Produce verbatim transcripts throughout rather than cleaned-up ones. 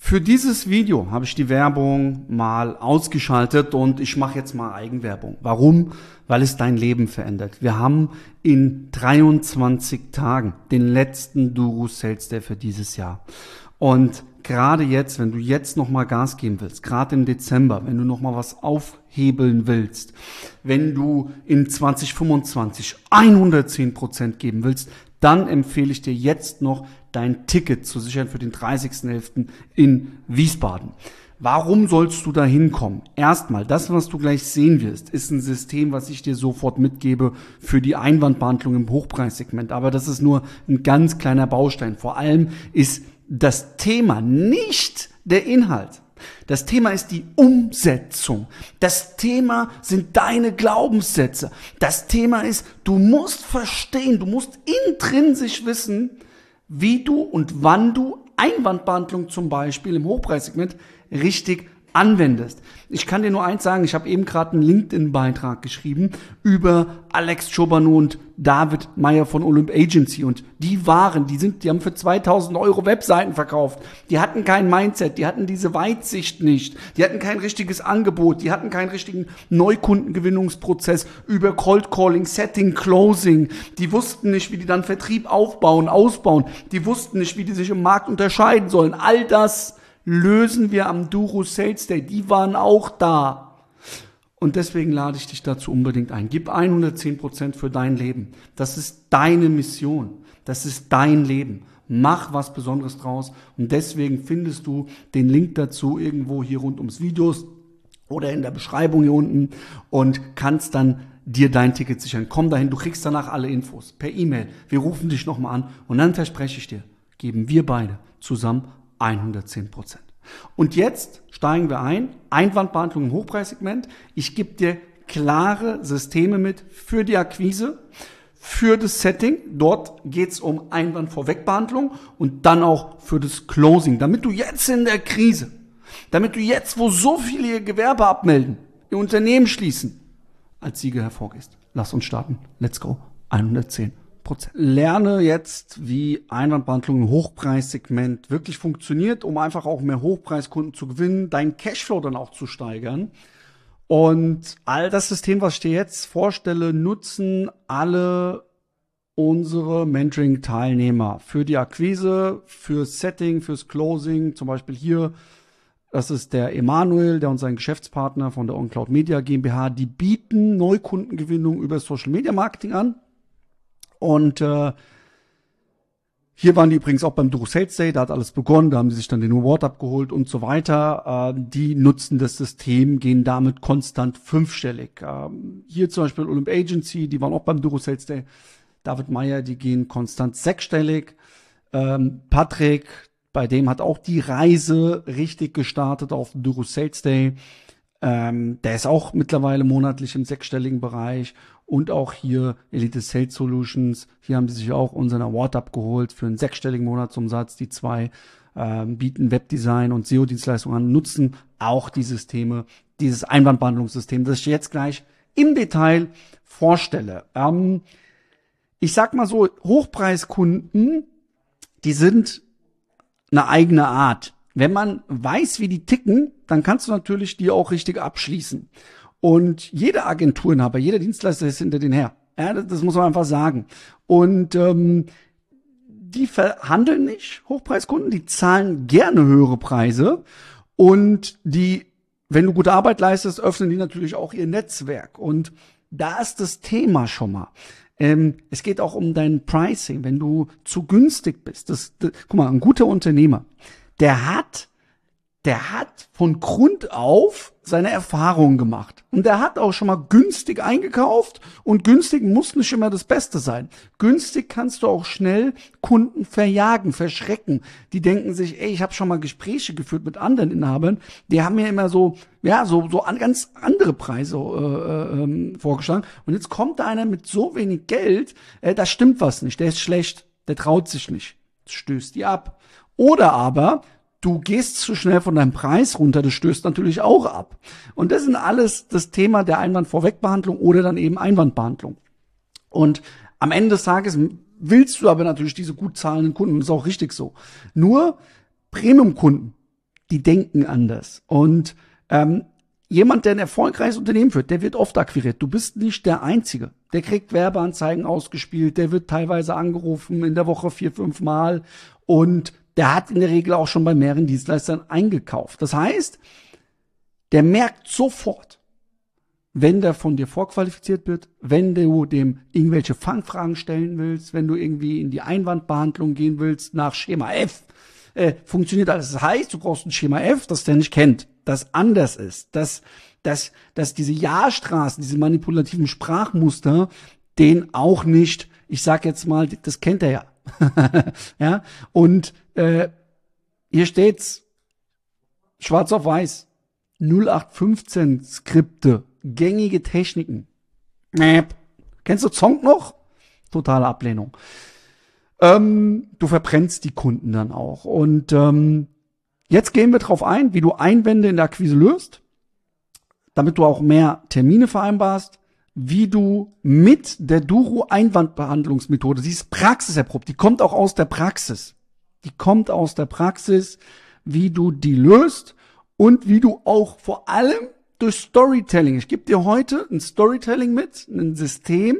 Für dieses Video habe ich die Werbung mal ausgeschaltet und ich mache jetzt mal Eigenwerbung. Warum? Weil es dein Leben verändert. Wir haben in dreiundzwanzig Tagen den letzten Duru Sales Day für dieses Jahr. Und gerade jetzt, wenn du jetzt nochmal Gas geben willst, gerade im Dezember, wenn du nochmal was aufhebeln willst, wenn du in zwanzig fünfundzwanzig hundertzehn Prozent geben willst, dann empfehle ich dir jetzt noch dein Ticket zu sichern für den dreißigsten elften in Wiesbaden. Warum sollst du da hinkommen? Erstmal, das, was du gleich sehen wirst, ist ein System, was ich dir sofort mitgebe für die Einwandbehandlung im Hochpreissegment. Aber das ist nur ein ganz kleiner Baustein. Vor allem ist das Thema nicht der Inhalt. Das Thema ist die Umsetzung. Das Thema sind deine Glaubenssätze. Das Thema ist, du musst verstehen, du musst intrinsisch wissen, wie du und wann du Einwandbehandlung zum Beispiel im Hochpreissegment richtig anwendest. Ich kann dir nur eins sagen, ich habe eben gerade einen LinkedIn-Beitrag geschrieben über Alex Chobanu und David Meyer von Olymp Agency und die waren, die sind, die haben für zweitausend Euro Webseiten verkauft. Die hatten kein Mindset, die hatten diese Weitsicht nicht, die hatten kein richtiges Angebot, die hatten keinen richtigen Neukundengewinnungsprozess über Cold Calling, Setting, Closing. Die wussten nicht, wie die dann Vertrieb aufbauen, ausbauen. Die wussten nicht, wie die sich im Markt unterscheiden sollen. All das lösen wir am Duru Sales Day. Die waren auch da. Und deswegen lade ich dich dazu unbedingt ein. Gib hundertzehn Prozent für dein Leben. Das ist deine Mission. Das ist dein Leben. Mach was Besonderes draus. Und deswegen findest du den Link dazu irgendwo hier rund ums Videos oder in der Beschreibung hier unten und kannst dann dir dein Ticket sichern. Komm dahin, du kriegst danach alle Infos per E-Mail. Wir rufen dich nochmal an und dann verspreche ich dir, geben wir beide zusammen hundertzehn Prozent. Und jetzt steigen wir ein. Einwandbehandlung im Hochpreissegment. Ich gebe dir klare Systeme mit für die Akquise, für das Setting. Dort geht es um Einwandvorwegbehandlung und dann auch für das Closing. Damit du jetzt in der Krise, damit du jetzt, wo so viele ihr Gewerbe abmelden, ihr Unternehmen schließen, als Sieger hervorgehst. Lass uns starten. Let's go. hundertzehn Prozent. Lerne jetzt, wie Einwandbehandlung im Hochpreissegment wirklich funktioniert, um einfach auch mehr Hochpreiskunden zu gewinnen, deinen Cashflow dann auch zu steigern. Und all das System, was ich dir jetzt vorstelle, nutzen alle unsere Mentoring-Teilnehmer für die Akquise, fürs Setting, fürs Closing. Zum Beispiel hier, das ist der Emanuel, der und sein Geschäftspartner von der OnCloud Media GmbH. Die bieten Neukundengewinnung über Social Media Marketing an. Und äh, hier waren die übrigens auch beim Duru Sales Day, da hat alles begonnen, da haben sie sich dann den Award abgeholt und so weiter. Äh, die nutzen das System, gehen damit konstant fünfstellig. Ähm, hier zum Beispiel Olymp Agency, die waren auch beim Duru Sales Day. David Meyer, die gehen konstant sechsstellig. Ähm, Patrick, bei dem hat auch die Reise richtig gestartet auf dem Duru Sales Day. Ähm, der ist auch mittlerweile monatlich im sechsstelligen Bereich. Und auch hier Elite Sales Solutions. Hier haben die sich auch unseren Award abgeholt für einen sechsstelligen Monatsumsatz. Die zwei ähm, bieten Webdesign und S E O-Dienstleistungen an, nutzen auch die Systeme, dieses Einwandbehandlungssystem, das ich jetzt gleich im Detail vorstelle. Ähm, ich sag mal so, Hochpreiskunden, die sind eine eigene Art. Wenn man weiß, wie die ticken, dann kannst du natürlich die auch richtig abschließen. Und jede Agenturinhaber, jeder Dienstleister ist hinter denen her. Ja, das, das muss man einfach sagen. Und ähm, die verhandeln nicht Hochpreiskunden, die zahlen gerne höhere Preise. Und die, wenn du gute Arbeit leistest, öffnen die natürlich auch ihr Netzwerk. Und da ist das Thema schon mal. Ähm, es geht auch um dein Pricing. Wenn du zu günstig bist, das, das, guck mal, ein guter Unternehmer, der hat Der hat von Grund auf seine Erfahrungen gemacht. Und der hat auch schon mal günstig eingekauft. Und günstig muss nicht immer das Beste sein. Günstig kannst du auch schnell Kunden verjagen, verschrecken. Die denken sich, ey, ich habe schon mal Gespräche geführt mit anderen Inhabern. Die haben mir immer so, ja, so so an ganz andere Preise äh, äh, vorgeschlagen. Und jetzt kommt da einer mit so wenig Geld, äh, da stimmt was nicht. Der ist schlecht. Der traut sich nicht. Das stößt die ab. Oder aber du gehst zu schnell von deinem Preis runter, das stößt natürlich auch ab. Und das sind alles das Thema der Einwandvorwegbehandlung oder dann eben Einwandbehandlung. Und am Ende des Tages willst du aber natürlich diese gut zahlenden Kunden, das ist auch richtig so. Nur Premium-Kunden, die denken anders. Und ähm, jemand, der ein erfolgreiches Unternehmen führt, der wird oft akquiriert. Du bist nicht der Einzige. Der kriegt Werbeanzeigen ausgespielt, der wird teilweise angerufen in der Woche vier, fünf Mal und der hat in der Regel auch schon bei mehreren Dienstleistern eingekauft. Das heißt, der merkt sofort, wenn der von dir vorqualifiziert wird, wenn du dem irgendwelche Fangfragen stellen willst, wenn du irgendwie in die Einwandbehandlung gehen willst nach Schema F, äh, funktioniert alles. Das heißt, du brauchst ein Schema F, das der nicht kennt, das anders ist, dass, dass, dass diese Ja-Straßen, diese manipulativen Sprachmuster, den auch nicht, ich sag jetzt mal, das kennt er ja. Ja, und äh, hier steht's schwarz auf weiß, null acht fünfzehn Skripte, gängige Techniken. Mäh. Kennst du Zonk noch? Totale Ablehnung. Ähm, du verbrennst die Kunden dann auch. Und ähm, jetzt gehen wir drauf ein, wie du Einwände in der Akquise löst, damit du auch mehr Termine vereinbarst, wie du mit der Duro-Einwandbehandlungsmethode, sie ist praxiserprobt, die kommt auch aus der Praxis. Die kommt aus der Praxis, wie du die löst und wie du auch vor allem durch Storytelling, ich gebe dir heute ein Storytelling mit, ein System,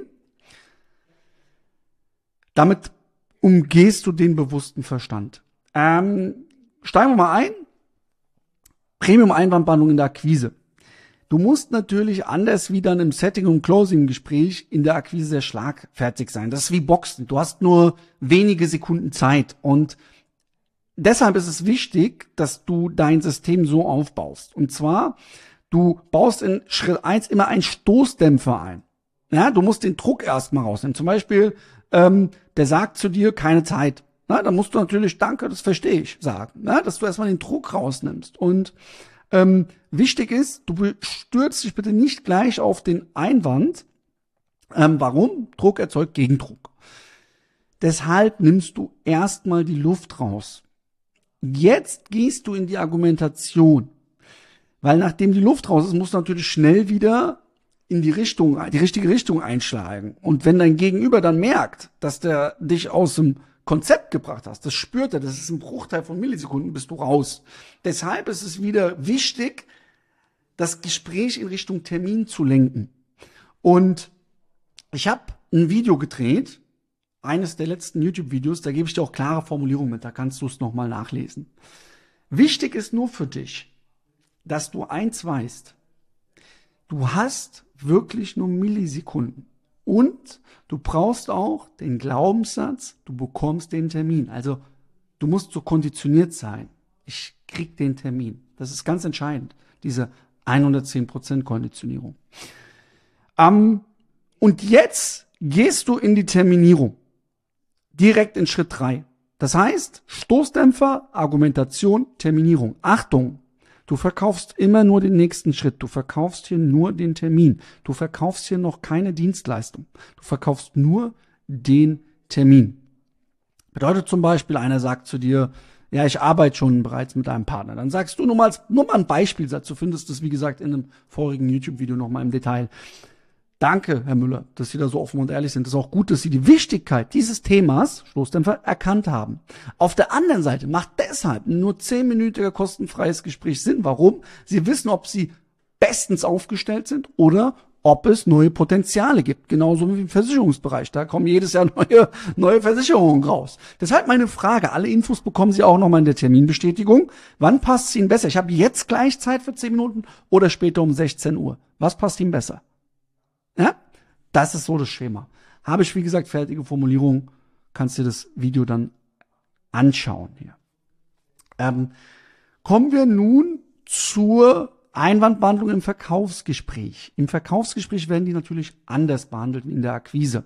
damit umgehst du den bewussten Verstand. Ähm, steigen wir mal ein. Premium-Einwandbehandlung in der Akquise. Du musst natürlich anders wie dann im Setting- und Closing-Gespräch in der Akquise sehr schlagfertig sein. Das ist wie Boxen. Du hast nur wenige Sekunden Zeit und deshalb ist es wichtig, dass du dein System so aufbaust. Und zwar, du baust in Schritt eins immer einen Stoßdämpfer ein. Ja, du musst den Druck erstmal rausnehmen. Zum Beispiel, ähm, der sagt zu dir, keine Zeit. Na, dann musst du natürlich, danke, das verstehe ich, sagen. Na, dass du erstmal den Druck rausnimmst. Und ähm, wichtig ist, du stürzt dich bitte nicht gleich auf den Einwand. Ähm, warum? Druck erzeugt Gegendruck. Deshalb nimmst du erstmal die Luft raus. Jetzt gehst du in die Argumentation. Weil nachdem die Luft raus ist, musst du natürlich schnell wieder in die Richtung, die richtige Richtung einschlagen. Und wenn dein Gegenüber dann merkt, dass der dich aus dem Konzept gebracht hast, das spürt er, das ist ein Bruchteil von Millisekunden, bist du raus. Deshalb ist es wieder wichtig, das Gespräch in Richtung Termin zu lenken. Und ich habe ein Video gedreht, eines der letzten YouTube-Videos, da gebe ich dir auch klare Formulierungen mit, da kannst du es nochmal nachlesen. Wichtig ist nur für dich, dass du eins weißt. Du hast wirklich nur Millisekunden. Und du brauchst auch den Glaubenssatz, du bekommst den Termin. Also du musst so konditioniert sein. Ich krieg den Termin. Das ist ganz entscheidend, diese hundertzehn Prozent Konditionierung. Ähm, und jetzt gehst du in die Terminierung. Direkt in Schritt drei. Das heißt, Stoßdämpfer, Argumentation, Terminierung. Achtung! Du verkaufst immer nur den nächsten Schritt. Du verkaufst hier nur den Termin. Du verkaufst hier noch keine Dienstleistung. Du verkaufst nur den Termin. Bedeutet zum Beispiel, einer sagt zu dir, ja, ich arbeite schon bereits mit einem Partner. Dann sagst du nur mal, nur mal ein Beispielsatz. Du findest das, wie gesagt, in einem vorigen YouTube-Video nochmal im Detail. Danke, Herr Müller, dass Sie da so offen und ehrlich sind. Es ist auch gut, dass Sie die Wichtigkeit dieses Themas, Stoßdämpfer, erkannt haben. Auf der anderen Seite macht deshalb ein nur zehnminütiger kostenfreies Gespräch Sinn. Warum? Sie wissen, ob Sie bestens aufgestellt sind oder ob es neue Potenziale gibt. Genauso wie im Versicherungsbereich. Da kommen jedes Jahr neue, neue Versicherungen raus. Deshalb meine Frage. Alle Infos bekommen Sie auch nochmal in der Terminbestätigung. Wann passt es Ihnen besser? Ich habe jetzt gleich Zeit für zehn Minuten oder später um sechzehn Uhr. Was passt Ihnen besser? Ja, das ist so das Schema. Habe ich, wie gesagt, fertige Formulierung, kannst dir das Video dann anschauen hier. Ähm, kommen wir nun zur Einwandbehandlung im Verkaufsgespräch. Im Verkaufsgespräch werden die natürlich anders behandelt wie in der Akquise.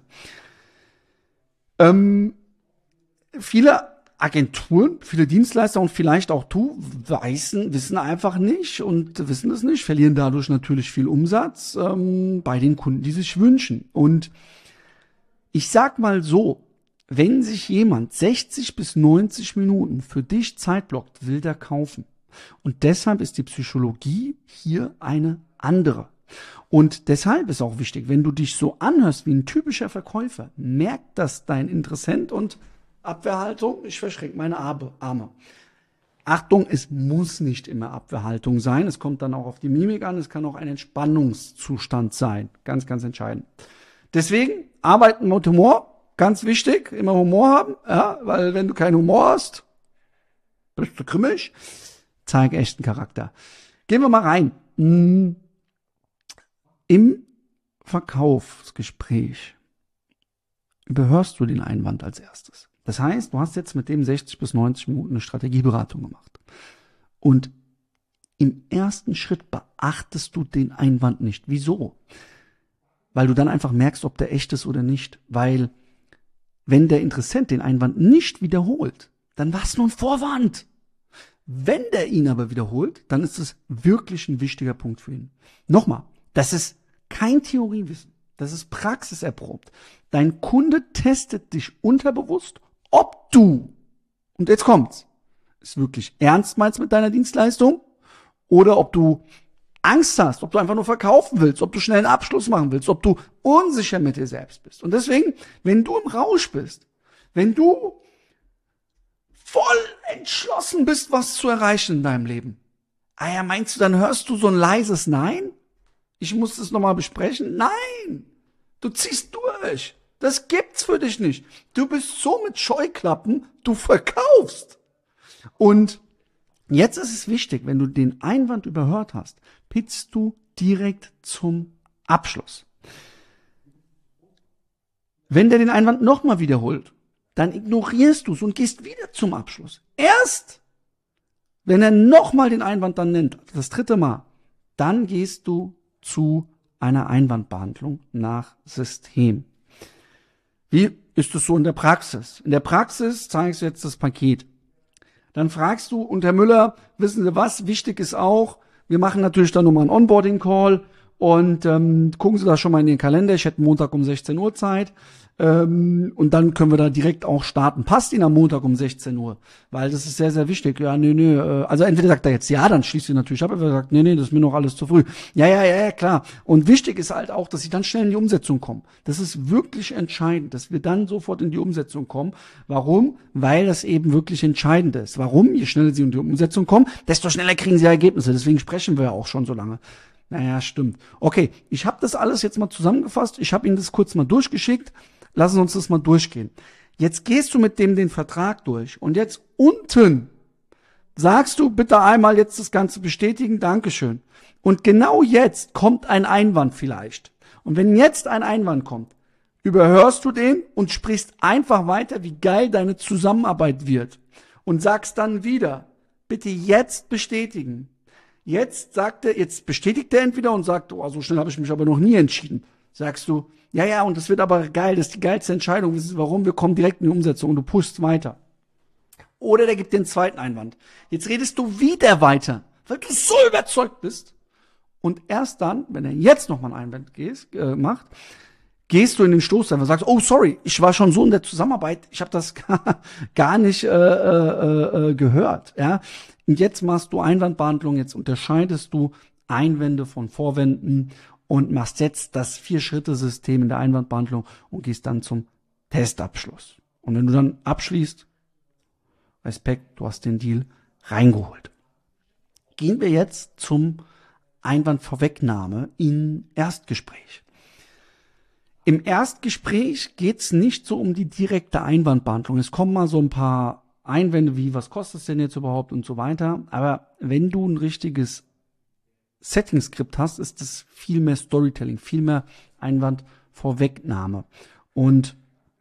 Ähm, viele Agenturen, viele Dienstleister und vielleicht auch du wissen, wissen einfach nicht und wissen es nicht, verlieren dadurch natürlich viel Umsatz ähm, bei den Kunden, die sich wünschen. Und ich sag mal so, wenn sich jemand sechzig bis neunzig Minuten für dich Zeit blockt, will der kaufen. Und deshalb ist die Psychologie hier eine andere. Und deshalb ist auch wichtig, wenn du dich so anhörst wie ein typischer Verkäufer, merkt das dein Interessent und Abwehrhaltung, ich verschränke meine Arme. Achtung, es muss nicht immer Abwehrhaltung sein. Es kommt dann auch auf die Mimik an. Es kann auch ein Entspannungszustand sein. Ganz, ganz entscheidend. Deswegen arbeiten mit Humor. Ganz wichtig. Immer Humor haben. Ja, weil wenn du keinen Humor hast, bist du grimmig. Zeig echten Charakter. Gehen wir mal rein. Im Verkaufsgespräch überhörst du den Einwand als erstes. Das heißt, du hast jetzt mit dem sechzig bis neunzig Minuten eine Strategieberatung gemacht. Und im ersten Schritt beachtest du den Einwand nicht. Wieso? Weil du dann einfach merkst, ob der echt ist oder nicht. Weil wenn der Interessent den Einwand nicht wiederholt, dann war es nur ein Vorwand. Wenn der ihn aber wiederholt, dann ist es wirklich ein wichtiger Punkt für ihn. Nochmal, das ist kein Theoriewissen. Das ist praxiserprobt. Dein Kunde testet dich unterbewusst, ob du, und jetzt kommt's, es wirklich ernst meinst mit deiner Dienstleistung oder ob du Angst hast, ob du einfach nur verkaufen willst, ob du schnell einen Abschluss machen willst, ob du unsicher mit dir selbst bist. Und deswegen, wenn du im Rausch bist, wenn du voll entschlossen bist, was zu erreichen in deinem Leben, ah ja, meinst du, dann hörst du so ein leises Nein? Ich muss das nochmal besprechen? Nein! Du ziehst durch. Das gibt's für dich nicht. Du bist so mit Scheuklappen, du verkaufst. Und jetzt ist es wichtig, wenn du den Einwand überhört hast, pitzt du direkt zum Abschluss. Wenn der den Einwand nochmal wiederholt, dann ignorierst du es und gehst wieder zum Abschluss. Erst, wenn er nochmal den Einwand dann nennt, das dritte Mal, dann gehst du zu einer Einwandbehandlung nach System. Wie ist es so in der Praxis? In der Praxis zeigst du jetzt das Paket. Dann fragst du, und Herr Müller, wissen Sie was, wichtig ist auch, wir machen natürlich dann nochmal einen Onboarding-Call und ähm, gucken Sie da schon mal in den Kalender, ich hätte Montag um sechzehn Uhr Zeit. Ähm, und dann können wir da direkt auch starten. Passt Ihnen am Montag um sechzehn Uhr? Weil das ist sehr, sehr wichtig. Ja, nee, nee. Äh, also entweder sagt er jetzt ja, dann schließt sie natürlich ab, aber er sagt, nee, nee, das ist mir noch alles zu früh. Ja, ja, ja, ja, klar. Und wichtig ist halt auch, dass Sie dann schnell in die Umsetzung kommen. Das ist wirklich entscheidend, dass wir dann sofort in die Umsetzung kommen. Warum? Weil das eben wirklich entscheidend ist. Warum? Je schneller Sie in die Umsetzung kommen, desto schneller kriegen Sie Ergebnisse. Deswegen sprechen wir ja auch schon so lange. Naja, stimmt. Okay, ich habe das alles jetzt mal zusammengefasst. Ich habe Ihnen das kurz mal durchgeschickt. Lassen Sie uns das mal durchgehen. Jetzt gehst du mit dem den Vertrag durch und jetzt unten sagst du bitte einmal jetzt das Ganze bestätigen, Dankeschön. Und genau jetzt kommt ein Einwand vielleicht. Und wenn jetzt ein Einwand kommt, überhörst du den und sprichst einfach weiter, wie geil deine Zusammenarbeit wird. Und sagst dann wieder, bitte jetzt bestätigen. Jetzt sagt er, jetzt bestätigt er entweder und sagt, oh, so schnell habe ich mich aber noch nie entschieden. Sagst du, ja, ja, und das wird aber geil, das ist die geilste Entscheidung. Wissen Sie warum? Wir kommen direkt in die Umsetzung und du pushst weiter. Oder der gibt den zweiten Einwand. Jetzt redest du wieder weiter, weil du so überzeugt bist. Und erst dann, wenn er jetzt nochmal einen Einwand gehst, äh, macht, gehst du in den Stoßdämpfer und sagst, oh, sorry, ich war schon so in der Zusammenarbeit, ich habe das gar, gar nicht äh, äh, äh, gehört. Ja? Und jetzt machst du Einwandbehandlung, jetzt unterscheidest du Einwände von Vorwänden und machst jetzt das Vier-Schritte-System in der Einwandbehandlung und gehst dann zum Testabschluss. Und wenn du dann abschließt, Respekt, du hast den Deal reingeholt. Gehen wir jetzt zum Einwandvorwegnahme im Erstgespräch. Im Erstgespräch geht's nicht so um die direkte Einwandbehandlung. Es kommen mal so ein paar Einwände wie, was kostet es denn jetzt überhaupt und so weiter. Aber wenn du ein richtiges Setting-Skript hast, ist es viel mehr Storytelling, viel mehr Einwandvorwegnahme. Und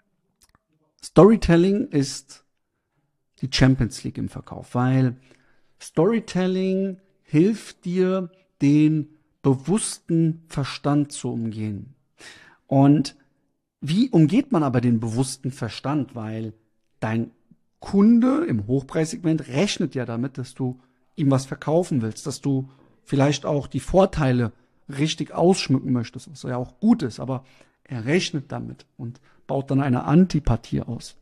Storytelling ist die Champions League im Verkauf, weil Storytelling hilft dir, den bewussten Verstand zu umgehen. Und wie umgeht man aber den bewussten Verstand? Weil dein Kunde im Hochpreissegment rechnet ja damit, dass du ihm was verkaufen willst, dass du vielleicht auch die Vorteile richtig ausschmücken möchtest, was ja auch gut ist, aber er rechnet damit und baut dann eine Antipathie aus.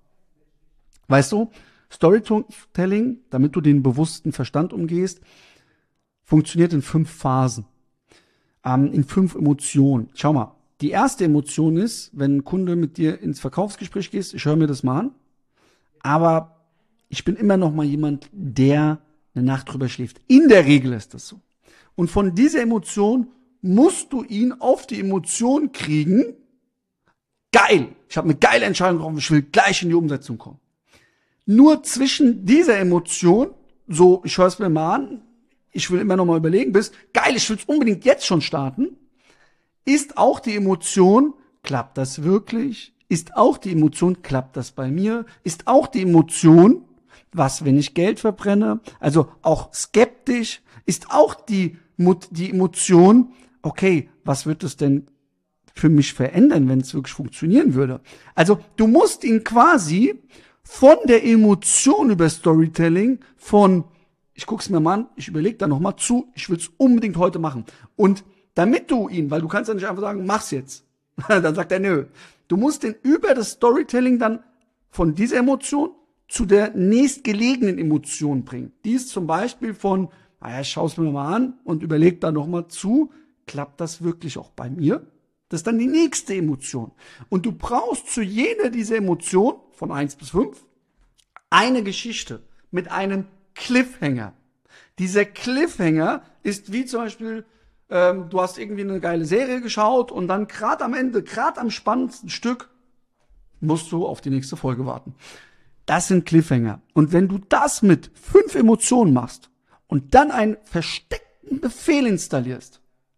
Weißt du, Storytelling, damit du den bewussten Verstand umgehst, funktioniert in fünf Phasen, ähm, in fünf Emotionen. Schau mal, die erste Emotion ist, wenn ein Kunde mit dir ins Verkaufsgespräch geht, ich höre mir das mal an, aber ich bin immer noch mal jemand, der eine Nacht drüber schläft. In der Regel ist das so. Und von dieser Emotion musst du ihn auf die Emotion kriegen. Geil, ich habe eine geile Entscheidung getroffen, ich will gleich in die Umsetzung kommen. Nur zwischen dieser Emotion, so, ich höre es mir mal an, ich will immer noch mal überlegen, bis, geil, ich will es unbedingt jetzt schon starten, ist auch die Emotion, klappt das wirklich? Ist auch die Emotion, klappt das bei mir? Ist auch die Emotion, was, wenn ich Geld verbrenne? Also auch skeptisch, ist auch die, die Emotion, okay, was wird es denn für mich verändern, wenn es wirklich funktionieren würde? Also du musst ihn quasi von der Emotion über Storytelling, von ich guck's mir mal an, ich überlege da nochmal zu, ich will's unbedingt heute machen. Und damit du ihn, weil du kannst ja nicht einfach sagen, mach's jetzt. Dann sagt er, nö. Du musst den über das Storytelling dann von dieser Emotion zu der nächstgelegenen Emotion bringen. Die ist zum Beispiel von, naja, ich schaue es mir mal an und überlege da nochmal zu, klappt das wirklich auch bei mir? Das ist dann die nächste Emotion. Und du brauchst zu jeder dieser Emotionen, von eins bis fünf, eine Geschichte mit einem Cliffhanger. Dieser Cliffhanger ist wie zum Beispiel, ähm, du hast irgendwie eine geile Serie geschaut und dann gerade am Ende, gerade am spannendsten Stück, musst du auf die nächste Folge warten. Das sind Cliffhanger. Und wenn du das mit fünf Emotionen machst und dann einen versteckten Befehl installierst,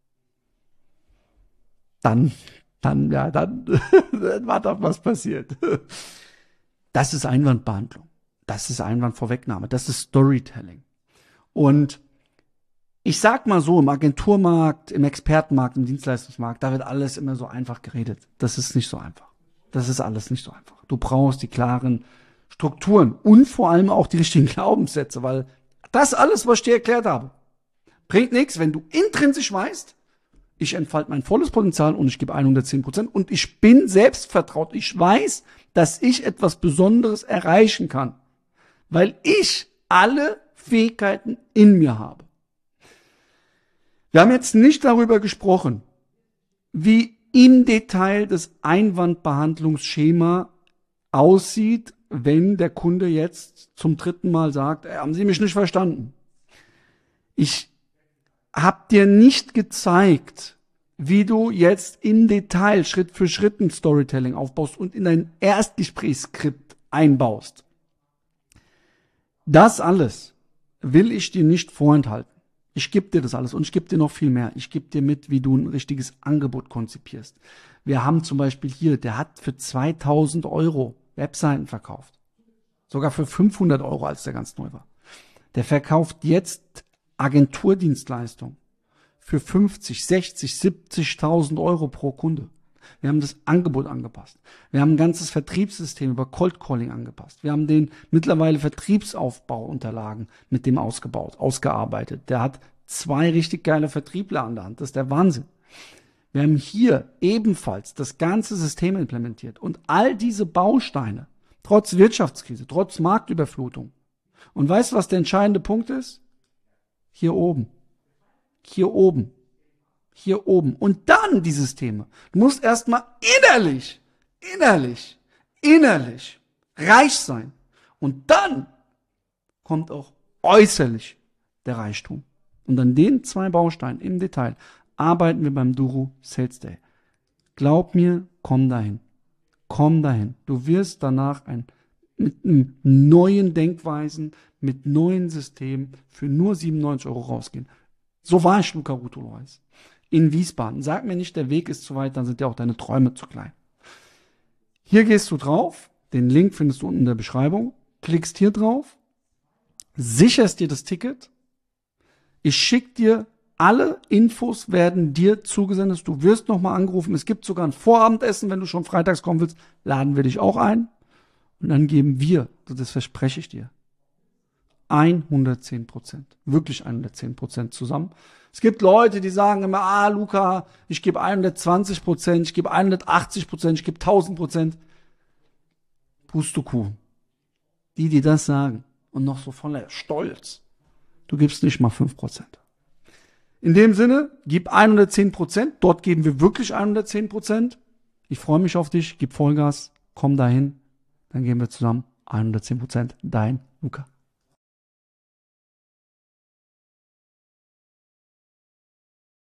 dann, dann, ja, dann, dann warte auf, was passiert. Das ist Einwandbehandlung. Das ist Einwandvorwegnahme. Das ist Storytelling. Und ich sag mal so, im Agenturmarkt, im Expertenmarkt, im Dienstleistungsmarkt, da wird alles immer so einfach geredet. Das ist nicht so einfach. Das ist alles nicht so einfach. Du brauchst die klaren Strukturen und vor allem auch die richtigen Glaubenssätze, weil das alles, was ich dir erklärt habe, bringt nichts, wenn du intrinsisch weißt, ich entfalte mein volles Potenzial und ich gebe hundertzehn Prozent und ich bin selbstvertraut. Ich weiß, dass ich etwas Besonderes erreichen kann, weil ich alle Fähigkeiten in mir habe. Wir haben jetzt nicht darüber gesprochen, wie im Detail das Einwandbehandlungsschema aussieht, wenn der Kunde jetzt zum dritten Mal sagt, haben Sie mich nicht verstanden. Ich habe dir nicht gezeigt, wie du jetzt im Detail Schritt für Schritt ein Storytelling aufbaust und in dein Erstgesprächsskript einbaust. Das alles will ich dir nicht vorenthalten. Ich gebe dir das alles und ich gebe dir noch viel mehr. Ich gebe dir mit, wie du ein richtiges Angebot konzipierst. Wir haben zum Beispiel hier, der hat für zweitausend Euro Webseiten verkauft. Sogar für fünfhundert Euro, als der ganz neu war. Der verkauft jetzt Agenturdienstleistung für fünfzig, sechzig, siebzigtausend Euro pro Kunde. Wir haben das Angebot angepasst. Wir haben ein ganzes Vertriebssystem über Cold Calling angepasst. Wir haben den mittlerweile Vertriebsaufbauunterlagen mit dem ausgebaut, ausgearbeitet. Der hat zwei richtig geile Vertriebler an der Hand. Das ist der Wahnsinn. Wir haben hier ebenfalls das ganze System implementiert und all diese Bausteine, trotz Wirtschaftskrise, trotz Marktüberflutung. Und weißt du, was der entscheidende Punkt ist? Hier oben. Hier oben. Hier oben. Und dann die Systeme. Du musst erstmal innerlich, innerlich, innerlich reich sein. Und dann kommt auch äußerlich der Reichtum. Und an den zwei Bausteinen im Detail arbeiten wir beim Duru Sales Day. Glaub mir, komm dahin. Komm dahin. Du wirst danach ein, mit einem neuen Denkweisen, mit neuen Systemen für nur siebenundneunzig Euro rausgehen. So war ich, Luca Ruto-Lois. In Wiesbaden. Sag mir nicht, der Weg ist zu weit, dann sind ja auch deine Träume zu klein. Hier gehst du drauf, den Link findest du unten in der Beschreibung, klickst hier drauf, sicherst dir das Ticket, ich schick dir, alle Infos werden dir zugesendet, du wirst nochmal angerufen, es gibt sogar ein Vorabendessen, wenn du schon freitags kommen willst, laden wir dich auch ein und dann geben wir, das verspreche ich dir, hundertzehn Prozent, wirklich hundertzehn Prozent zusammen. Es gibt Leute, die sagen immer, ah, Luca, ich gebe hundertzwanzig Prozent, ich gebe hundertachtzig Prozent, ich gebe tausend Prozent. Pustekuchen. Die, die das sagen und noch so voller Stolz, du gibst nicht mal fünf Prozent. In dem Sinne, gib hundertzehn Prozent, dort geben wir wirklich hundertzehn Prozent. Ich freue mich auf dich, gib Vollgas, komm dahin, dann gehen wir zusammen hundertzehn Prozent dein Luca.